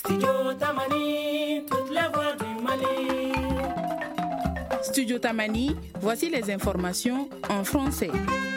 Studio Tamani, toutes les voix du Mali. Studio Tamani, voici les informations en français.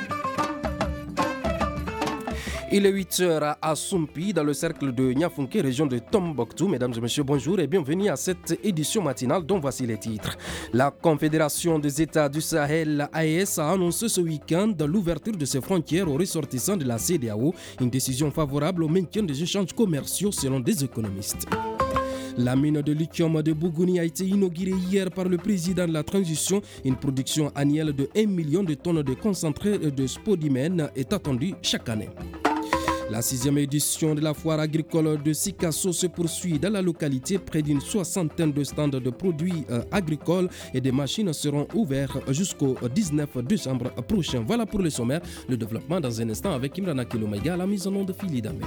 Il est 8h à Sumpi, dans le cercle de Niafunke, région de Tombouctou. Mesdames et messieurs, bonjour et bienvenue à cette édition matinale dont voici les titres. La Confédération des États du Sahel, AES, a annoncé ce week-end l'ouverture de ses frontières aux ressortissants de la CEDEAO, une décision favorable au maintien des échanges commerciaux selon des économistes. La mine de lithium de Bougouni a été inaugurée hier par le président de la transition. Une production annuelle de 1 million de tonnes de concentré de spodumène est attendue chaque année. La 6e édition de la foire agricole de Sikasso se poursuit dans la localité. Près d'une soixantaine de stands de produits agricoles et des machines seront ouverts jusqu'au 19 décembre prochain. Voilà pour le sommaire. Le développement dans un instant avec Imrana Kilomega à la mise en onde de Phili Dameli.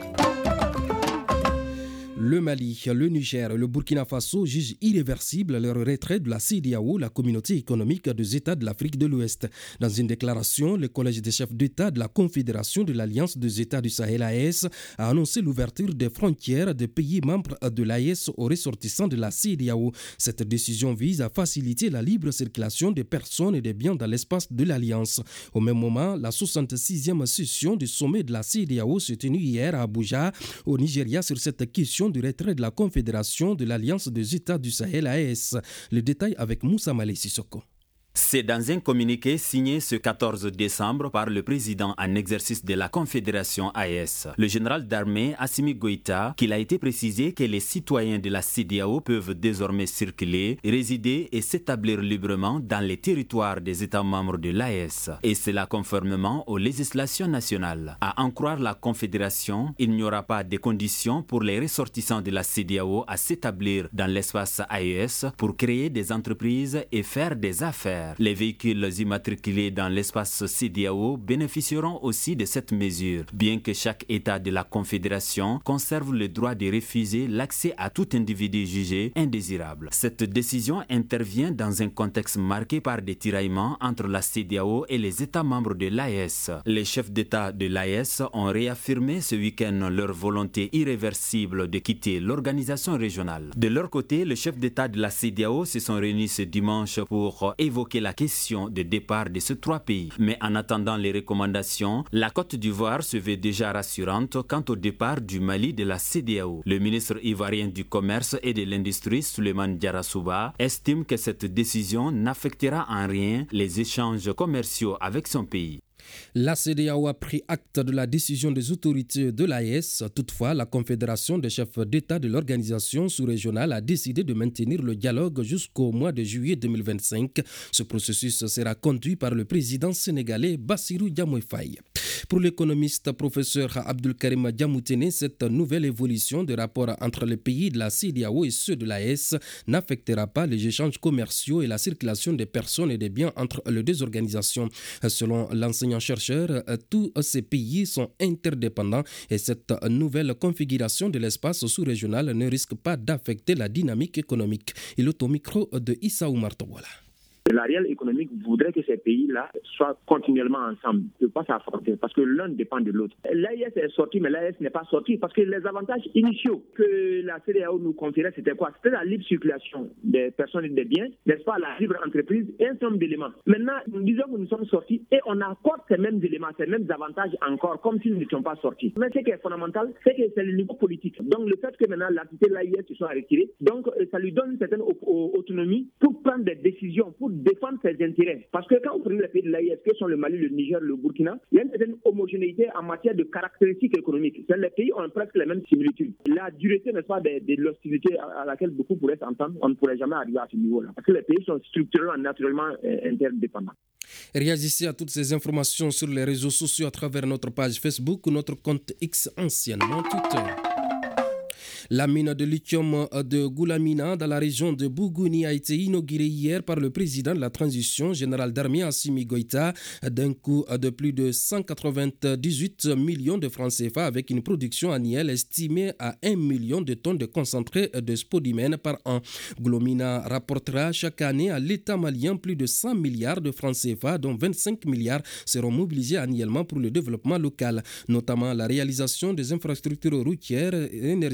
Le Mali, le Niger et le Burkina Faso jugent irréversible leur retrait de la CEDEAO, la communauté économique des États de l'Afrique de l'Ouest. Dans une déclaration, le collège des chefs d'État de la Confédération de l'Alliance des États du Sahel AES a annoncé l'ouverture des frontières des pays membres de l'AES aux ressortissants de la CEDEAO. Cette décision vise à faciliter la libre circulation des personnes et des biens dans l'espace de l'Alliance. Au même moment, la 66e session du sommet de la CEDEAO s'est tenue hier à Abuja, au Nigeria, sur cette question du retrait de la Confédération de l'Alliance des États du Sahel AES. Le détail avec Moussa Malé Sissoko. C'est dans un communiqué signé ce 14 décembre par le président en exercice de la Confédération AES, le général d'armée Assimi Goïta, qu'il a été précisé que les citoyens de la CEDEAO peuvent désormais circuler, résider et s'établir librement dans les territoires des États membres de l'AES, et cela conformément aux législations nationales. À en croire la Confédération, il n'y aura pas de conditions pour les ressortissants de la CEDEAO à s'établir dans l'espace AES pour créer des entreprises et faire des affaires. Les véhicules immatriculés dans l'espace CEDEAO bénéficieront aussi de cette mesure, bien que chaque État de la Confédération conserve le droit de refuser l'accès à tout individu jugé indésirable. Cette décision intervient dans un contexte marqué par des tiraillements entre la CEDEAO et les États membres de l'AES. Les chefs d'État de l'AES ont réaffirmé ce week-end leur volonté irréversible de quitter l'organisation régionale. De leur côté, les chefs d'État de la CEDEAO se sont réunis ce dimanche pour évoquer la question de départ de ces trois pays. Mais en attendant les recommandations, la Côte d'Ivoire se veut déjà rassurante quant au départ du Mali de la CEDEAO. Le ministre ivoirien du Commerce et de l'Industrie, Souleymane Diarra estime que cette décision n'affectera en rien les échanges commerciaux avec son pays. La CEDEAO a pris acte de la décision des autorités de l'AES. Toutefois, la Confédération des chefs d'État de l'organisation sous-régionale a décidé de maintenir le dialogue jusqu'au mois de juillet 2025. Ce processus sera conduit par le président sénégalais Bassirou Diomaye Faye. Pour l'économiste professeur Abdulkarim Diamoutene, cette nouvelle évolution des rapports entre les pays de la CEDEAO et ceux de l'AES n'affectera pas les échanges commerciaux et la circulation des personnes et des biens entre les deux organisations. Selon l'enseignant-chercheur, tous ces pays sont interdépendants et cette nouvelle configuration de l'espace sous-régional ne risque pas d'affecter la dynamique économique. Il est au micro de Issa Oumar Tawala. La réelle économique voudrait que ces pays-là soient continuellement ensemble, ne pas s'affronter, parce que l'un dépend de l'autre. L'AES est sorti, mais l'AES n'est pas sorti, parce que les avantages initiaux que la CEDEAO nous conférait, c'était quoi? C'était la libre circulation des personnes et des biens, n'est-ce pas, la libre entreprise et un certain nombre d'éléments. Maintenant, nous disons que nous sommes sortis et on accorde ces mêmes éléments, ces mêmes avantages encore, comme si nous n'étions pas sortis. Mais ce qui est fondamental, c'est que c'est le niveau politique. Donc le fait que maintenant l'entité de l'AES se soit retirée, donc ça lui donne une certaine autonomie pour prendre des décisions, pour défendre ses intérêts. Parce que quand vous prenez les pays de l'AES, que sont le Mali, le Niger, le Burkina, il y a une certaine homogénéité en matière de caractéristiques économiques. Les pays ont presque les mêmes similitudes. La dureté, n'est-ce pas, de l'hostilité à laquelle beaucoup pourraient s'entendre, on ne pourrait jamais arriver à ce niveau-là. Parce que les pays sont structurellement, naturellement interdépendants. Réagissez à toutes ces informations sur les réseaux sociaux à travers notre page Facebook ou notre compte X, anciennement Twitter. La mine de lithium de Goulamina dans la région de Bougouni a été inaugurée hier par le président de la transition, général d'armée Assimi Goïta, d'un coût de plus de 198 millions de francs CFA avec une production annuelle estimée à 1 million de tonnes de concentré de spodumène par an. Goulamina rapportera chaque année à l'État malien plus de 100 milliards de francs CFA, dont 25 milliards seront mobilisés annuellement pour le développement local, notamment la réalisation des infrastructures routières, énergétiques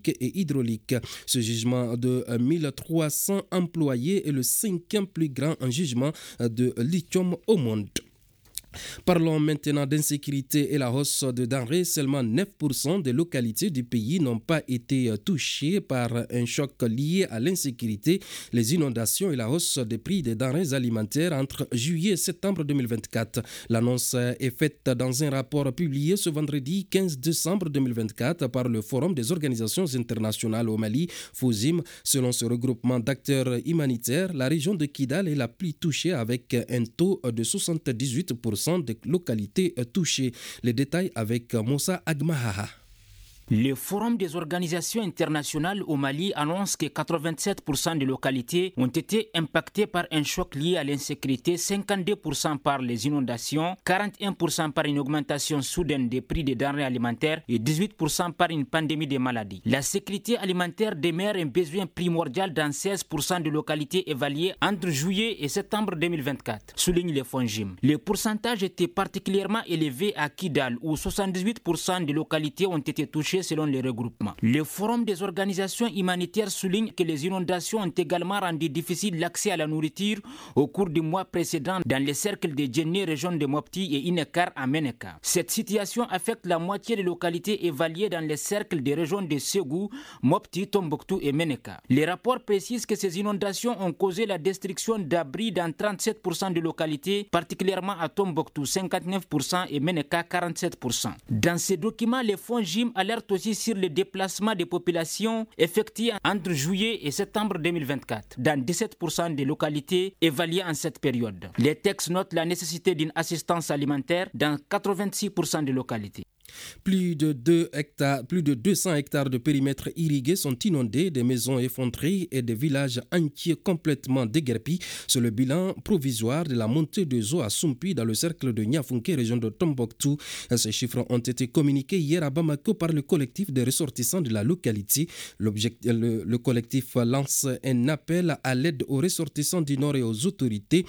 électrique et hydraulique. Ce jugement de 1300 employés est le 5e plus grand jugement de lithium au monde. Parlons maintenant d'insécurité et la hausse de denrées. Seulement 9% des localités du pays n'ont pas été touchées par un choc lié à l'insécurité, les inondations et la hausse des prix des denrées alimentaires entre juillet et septembre 2024. L'annonce est faite dans un rapport publié ce vendredi 15 décembre 2024 par le Forum des organisations internationales au Mali, FOSIM. Selon ce regroupement d'acteurs humanitaires, la région de Kidal est la plus touchée avec un taux de 78% des localités touchées. Les détails avec Moussa Agmahaha. Le Forum des organisations internationales au Mali annonce que 87% des localités ont été impactées par un choc lié à l'insécurité, 52% par les inondations, 41% par une augmentation soudaine des prix des denrées alimentaires et 18% par une pandémie de maladies. La sécurité alimentaire demeure un besoin primordial dans 16% des localités évaluées entre juillet et septembre 2024, souligne le FONGIM. Le pourcentage était particulièrement élevé à Kidal, où 78% des localités ont été touchées selon les regroupements. Le Forum des organisations humanitaires souligne que les inondations ont également rendu difficile l'accès à la nourriture au cours du mois précédent dans les cercles de Djenné, région de Mopti et Inekar à Meneka. Cette situation affecte la moitié des localités évaluées dans les cercles des régions de Ségou, Mopti, Tombouctou et Meneka. Les rapports précisent que ces inondations ont causé la destruction d'abris dans 37% des localités, particulièrement à Tombouctou 59% et Meneka 47%. Dans ces documents, les fonds JIM alertent aussi sur le déplacement des populations effectué entre juillet et septembre 2024 dans 17% des localités évaluées en cette période. Les textes notent la nécessité d'une assistance alimentaire dans 86% des localités. Plus de 200 hectares de périmètre irrigués sont inondés, des maisons effondrées et des villages entiers complètement déguerpis. C'est le bilan provisoire de la montée des eaux à Sumpi dans le cercle de Niafunké, région de Tombouctou. Ces chiffres ont été communiqués hier à Bamako par le collectif des ressortissants de la localité. Le collectif lance un appel à l'aide aux ressortissants du Nord et aux autorités.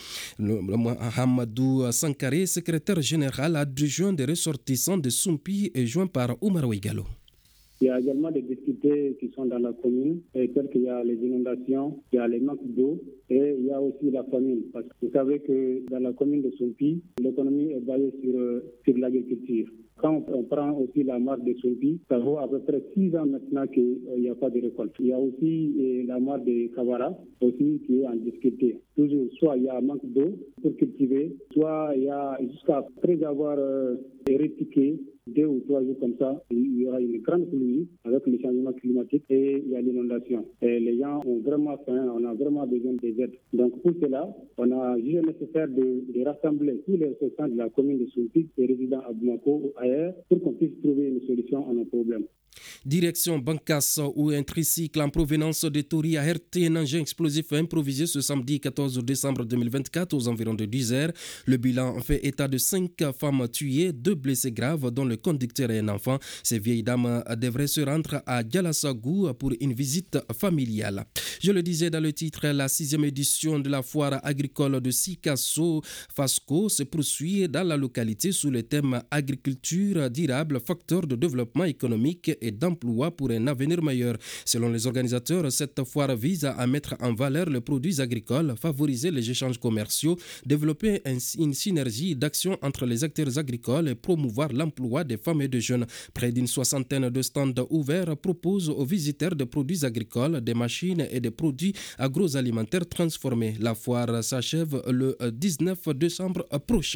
Hamadou Sankaré, secrétaire général adjoint des ressortissants de Sumpi, est joint par Oumar Ouigalo. Il y a également des difficultés qui sont dans la commune, telles qu'il y a les inondations, il y a les manques d'eau et il y a aussi la famine. Parce que vous savez que dans la commune de Sumpi, l'économie est basée sur l'agriculture. Quand on prend aussi la mare de Sumpi, ça vaut à peu près 6 ans maintenant qu'il n'y a pas de récolte. Il y a aussi la mare de Kawara aussi qui est en difficulté. Toujours, soit il y a un manque d'eau pour cultiver, soit il y a, après avoir éradiqué 2 ou 3 jours comme ça, il y aura une grande pluie avec le changement climatique et il y a l'inondation. Et les gens ont vraiment faim, on a vraiment besoin des aides. Donc pour cela, on a jugé nécessaire de rassembler tous les ressortissants de la commune de Sumpi et résidents à Bamako ou ailleurs pour qu'on puisse trouver une solution à nos problèmes. Direction Bankas, où un tricycle en provenance de Tori a heurté un engin explosif improvisé ce samedi 14 décembre 2024 aux environs de 10 heures. Le bilan fait état de 5 femmes tuées, 2 blessés graves, dont le conducteur et un enfant. Ces vieilles dames devraient se rendre à Dialassagou pour une visite familiale. Je le disais dans le titre, la 6e édition de la foire agricole de Sikasso Fasco se poursuit dans la localité sous le thème agriculture durable, facteur de développement économique et d'emploi pour un avenir meilleur. Selon les organisateurs, cette foire vise à mettre en valeur les produits agricoles, favoriser les échanges commerciaux, développer une synergie d'action entre les acteurs agricoles et promouvoir l'emploi des femmes et des jeunes. Près d'une 60aine de stands ouverts proposent aux visiteurs des produits agricoles, des machines et des produits agroalimentaires transformés. La foire s'achève le 19 décembre prochain.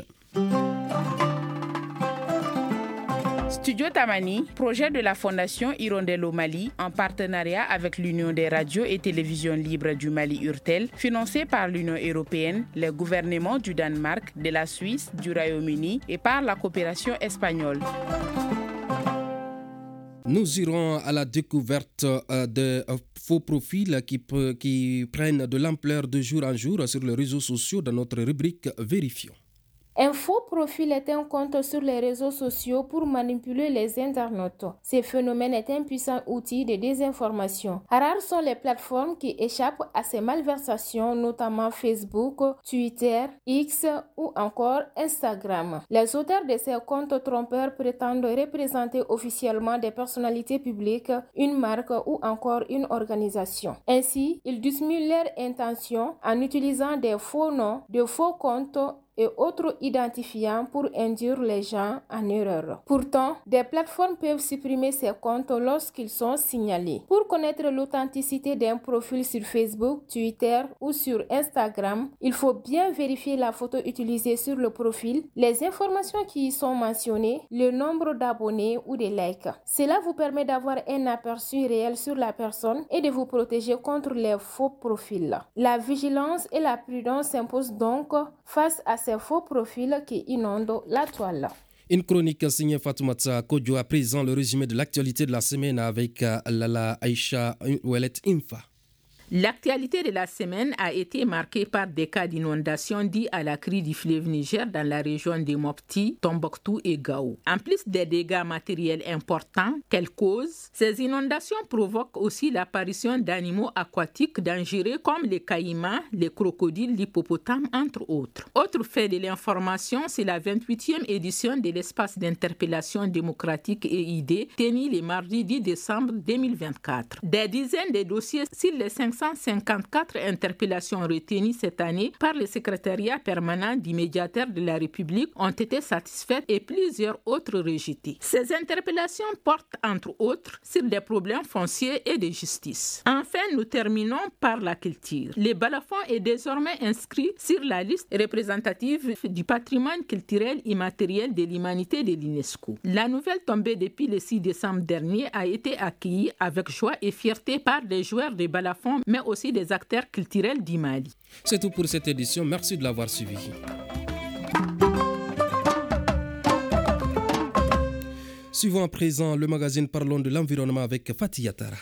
Studio Tamani, projet de la Fondation Hirondelle au Mali, en partenariat avec l'Union des radios et télévisions libres du Mali URTEL, financé par l'Union européenne, les gouvernements du Danemark, de la Suisse, du Royaume-Uni et par la coopération espagnole. Nous irons à la découverte de faux profils qui prennent de l'ampleur de jour en jour sur les réseaux sociaux dans notre rubrique Vérifions. Un faux profil est un compte sur les réseaux sociaux pour manipuler les internautes. Ce phénomène est un puissant outil de désinformation. Rares sont les plateformes qui échappent à ces malversations, notamment Facebook, Twitter, X ou encore Instagram. Les auteurs de ces comptes trompeurs prétendent représenter officiellement des personnalités publiques, une marque ou encore une organisation. Ainsi, ils dissimulent leurs intentions en utilisant des faux noms, de faux comptes et autres identifiants pour induire les gens en erreur. Pourtant, des plateformes peuvent supprimer ces comptes lorsqu'ils sont signalés. Pour connaître l'authenticité d'un profil sur Facebook, Twitter ou sur Instagram, il faut bien vérifier la photo utilisée sur le profil, les informations qui y sont mentionnées, le nombre d'abonnés ou de likes. Cela vous permet d'avoir un aperçu réel sur la personne et de vous protéger contre les faux profils. La vigilance et la prudence s'imposent donc face à ces faux profils qui inondent la toile. Une chronique signée Fatoumata Kodjo. À présent, le résumé de l'actualité de la semaine avec Lala Aïcha Ouellet Infa. L'actualité de la semaine a été marquée par des cas d'inondation dus à la crue du fleuve Niger dans la région de Mopti, Tombouctou et Gao. En plus des dégâts matériels importants qu'elles causent, ces inondations provoquent aussi l'apparition d'animaux aquatiques dangereux comme les caïmans, les crocodiles, l'hippopotame, entre autres. Autre fait de l'information, c'est la 28e édition de l'espace d'interpellation démocratique et idées tenue le mardi 10 décembre 2024. Des dizaines de dossiers sur les 554 interpellations retenues cette année par le secrétariat permanent du médiateur de la République ont été satisfaites et plusieurs autres rejetées. Ces interpellations portent entre autres sur des problèmes fonciers et de justice. Enfin, nous terminons par la culture. Le balafon est désormais inscrit sur la liste représentative du patrimoine culturel immatériel de l'humanité de l'UNESCO. La nouvelle tombée depuis le 6 décembre dernier a été accueillie avec joie et fierté par des joueurs de balafon mais aussi des acteurs culturels du Mali. C'est tout pour cette édition. Merci de l'avoir suivi. Suivons à présent le magazine Parlons de l'environnement avec Fatih Yatara.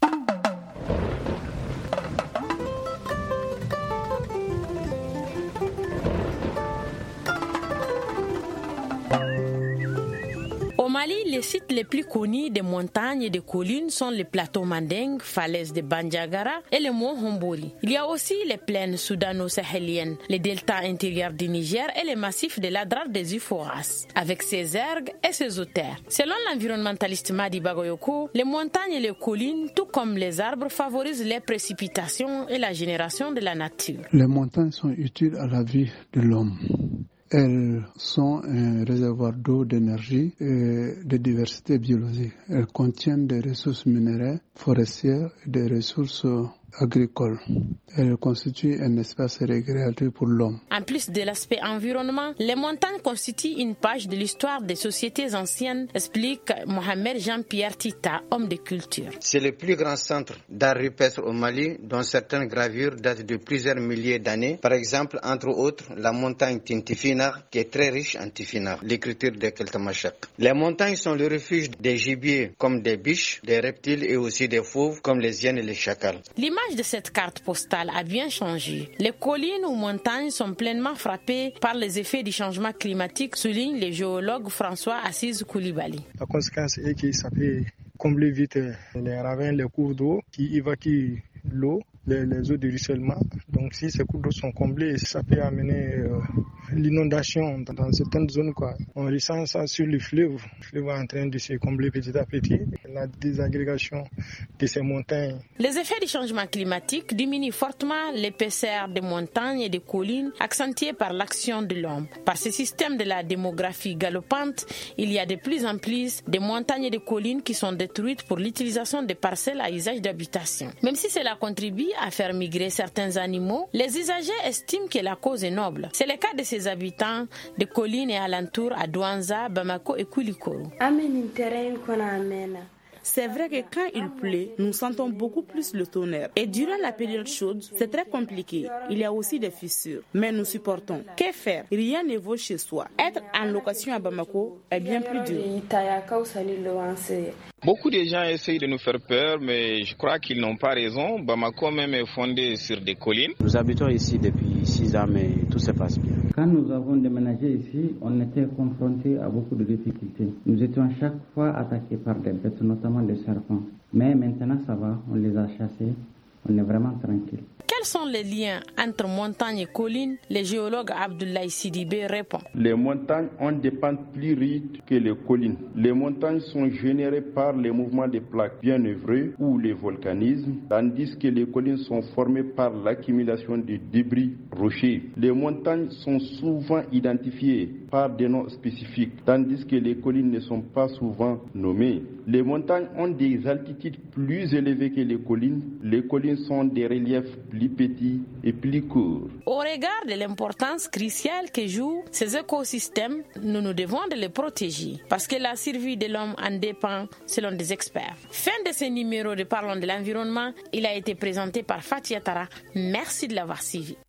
Au Mali, les sites les plus connus des montagnes et des collines sont les plateaux Manding, falaises de Bandiagara et le mont Homboli. Il y a aussi les plaines soudano-sahéliennes, les deltas intérieurs du Niger et les massifs de l'Adrar des Uforas, avec ses ergues et ses hauteurs. Selon l'environnementaliste Madi Bagoyoko, les montagnes et les collines, tout comme les arbres, favorisent les précipitations et la génération de la nature. Les montagnes sont utiles à la vie de l'homme. Elles sont un réservoir d'eau, d'énergie et de diversité biologique. Elles contiennent des ressources minéraires, forestières et des ressources agricoles. Elles constituent un espace récréatif pour l'homme. En plus de l'aspect environnement, les montagnes constituent une page de l'histoire des sociétés anciennes, explique Mohamed Jean-Pierre Tita, homme de culture. C'est le plus grand centre d'art rupestre au Mali, dont certaines gravures datent de plusieurs milliers d'années. Par exemple, entre autres, la montagne Tintifina, qui est très riche en tifina, l'écriture de Keltamachak. Les montagnes sont le refuge des gibiers comme des biches, des reptiles et aussi des fauves comme les hyènes et les chacals. L'image de cette carte postale a bien changé. Les collines ou montagnes sont pleinement frappées par les effets du changement climatique, souligne le géologue François Assise Koulibaly. La conséquence est que ça peut combler vite les ravins, les cours d'eau qui évacuent l'eau, les eaux de ruissellement. Donc si ces cours d'eau sont comblés, ça peut amener l'inondation dans certaines zones. On ressent ça sur le fleuve. Le fleuve est en train de se combler petit à petit. La désagrégation de ces montagnes. Les effets du changement climatique diminuent fortement l'épaisseur des montagnes et des collines, accentuées par l'action de l'homme. Par ce système de la démographie galopante, il y a de plus en plus de montagnes et de collines qui sont détruites pour l'utilisation des parcelles à usage d'habitation. Même si cela contribue à faire migrer certains animaux, les usagers estiment que la cause est noble. C'est le cas de ces habitants de collines et alentours à Douanza, Bamako et Koulikoro. C'est vrai que quand il pleut, nous sentons beaucoup plus le tonnerre. Et durant la période chaude, c'est très compliqué. Il y a aussi des fissures. Mais nous supportons. Que faire? Rien ne vaut chez soi. Être en location à Bamako est bien plus dur. Beaucoup de gens essayent de nous faire peur, mais je crois qu'ils n'ont pas raison. Bamako même est fondé sur des collines. Nous habitons ici depuis 6 ans, mais tout se passe bien. Quand nous avons déménagé ici, on était confrontés à beaucoup de difficultés. Nous étions chaque fois attaqués par des bêtes, notamment des serpents. Mais maintenant ça va, on les a chassés, on est vraiment tranquille. Quels sont les liens entre montagnes et collines? Le géologue Abdoulaye Sidibé répond. Les montagnes ont des pentes plus rides que les collines. Les montagnes sont générées par les mouvements des plaques bien œuvrées ou le volcanisme, tandis que les collines sont formées par l'accumulation de débris rochers. Les montagnes sont souvent identifiées par des noms spécifiques, tandis que les collines ne sont pas souvent nommées. Les montagnes ont des altitudes plus élevées que les collines. Les collines sont des reliefs plus petits et plus courts. Au regard de l'importance cruciale que jouent ces écosystèmes, nous nous devons de les protéger parce que la survie de l'homme en dépend selon des experts. Fin de ce numéro de Parlons de l'environnement. Il a été présenté par Fatia Tara. Merci de l'avoir suivi.